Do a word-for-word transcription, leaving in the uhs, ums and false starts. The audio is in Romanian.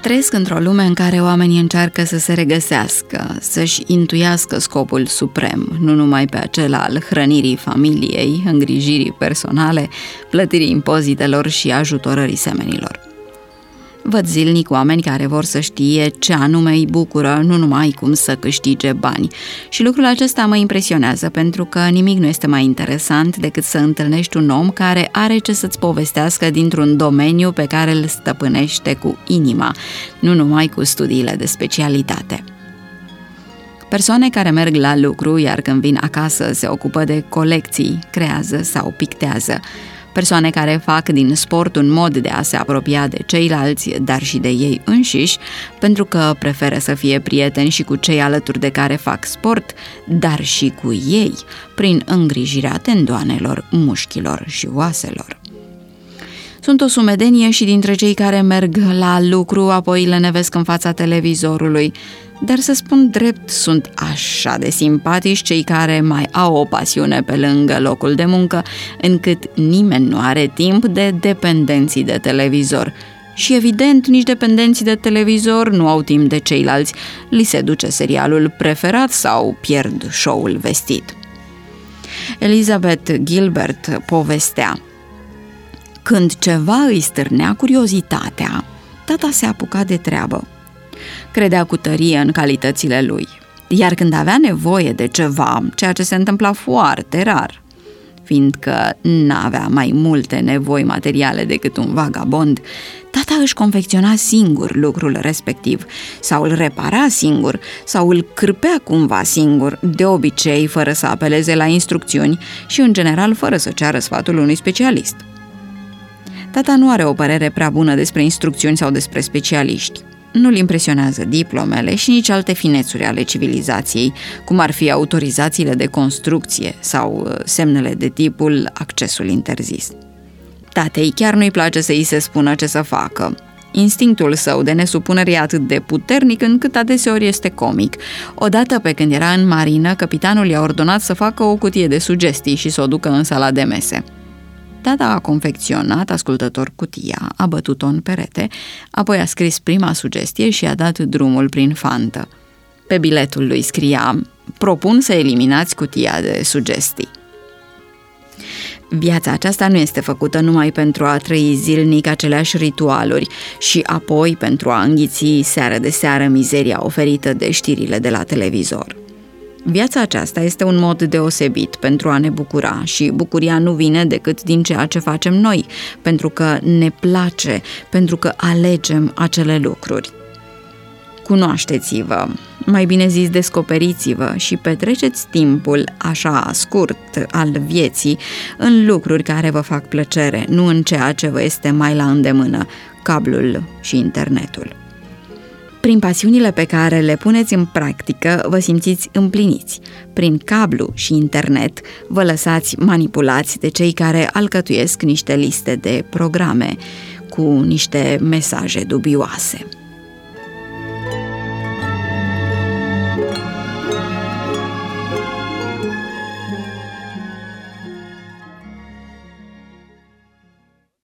Trăiesc într-o lume în care oamenii încearcă să se regăsească, să-și intuiască scopul suprem, nu numai pe acela al hrănirii familiei, îngrijirii personale, plătirii impozitelor și ajutorării semenilor. Văd zilnic oameni care vor să știe ce anume îi bucură, nu numai cum să câștige bani. Și lucrul acesta mă impresionează, pentru că nimic nu este mai interesant decât să întâlnești un om care are ce să-ți povestească dintr-un domeniu pe care îl stăpânește cu inima, nu numai cu studiile de specialitate. Persoane care merg la lucru, iar când vin acasă se ocupă de colecții, creează sau pictează. Persoane care fac din sport un mod de a se apropia de ceilalți, dar și de ei înșiși, pentru că preferă să fie prieteni și cu cei alături de care fac sport, dar și cu ei, prin îngrijirea tendoanelor, mușchilor și oaselor. Sunt o sumedenie și dintre cei care merg la lucru, apoi le nevesc în fața televizorului, dar să spun drept, sunt așa de simpatici cei care mai au o pasiune pe lângă locul de muncă, încât nimeni nu are timp de dependenții de televizor. Și evident, nici dependenții de televizor nu au timp de ceilalți, li se duce serialul preferat sau pierd show-ul vestit. Elizabeth Gilbert povestea: când ceva îi stârnea curiozitatea, tata se apuca de treabă. Credea cu tărie în calitățile lui, iar când avea nevoie de ceva, ceea ce se întâmpla foarte rar, fiindcă n-avea mai multe nevoi materiale decât un vagabond, tata își confecționa singur lucrul respectiv, sau îl repara singur, sau îl cârpea cumva singur, de obicei fără să apeleze la instrucțiuni și în general fără să ceară sfatul unui specialist. Tata nu are o părere prea bună despre instrucțiuni sau despre specialiști. Nu-l impresionează diplomele și nici alte finețuri ale civilizației, cum ar fi autorizațiile de construcție sau semnele de tipul accesul interzis. Tatei chiar nu-i place să îi se spună ce să facă. Instinctul său de nesupunere e atât de puternic încât adeseori este comic. Odată, pe când era în marină, capitanul i-a ordonat să facă o cutie de sugestii și să o ducă în sala de mese. Tata a confecționat ascultător cutia, a bătut-o în perete, apoi a scris prima sugestie și a dat drumul prin fantă. Pe biletul lui scria: propun să eliminați cutia de sugestii. Viața aceasta nu este făcută numai pentru a trăi zilnic aceleași ritualuri și apoi pentru a înghiți seară de seară mizeria oferită de știrile de la televizor. Viața aceasta este un mod deosebit pentru a ne bucura și bucuria nu vine decât din ceea ce facem noi, pentru că ne place, pentru că alegem acele lucruri. Cunoașteți-vă, mai bine zis descoperiți-vă și petreceți timpul așa scurt al vieții în lucruri care vă fac plăcere, nu în ceea ce vă este mai la îndemână, cablul și internetul. Prin pasiunile pe care le puneți în practică, vă simțiți împliniți. Prin cablu și internet, vă lăsați manipulați de cei care alcătuiesc niște liste de programe cu niște mesaje dubioase.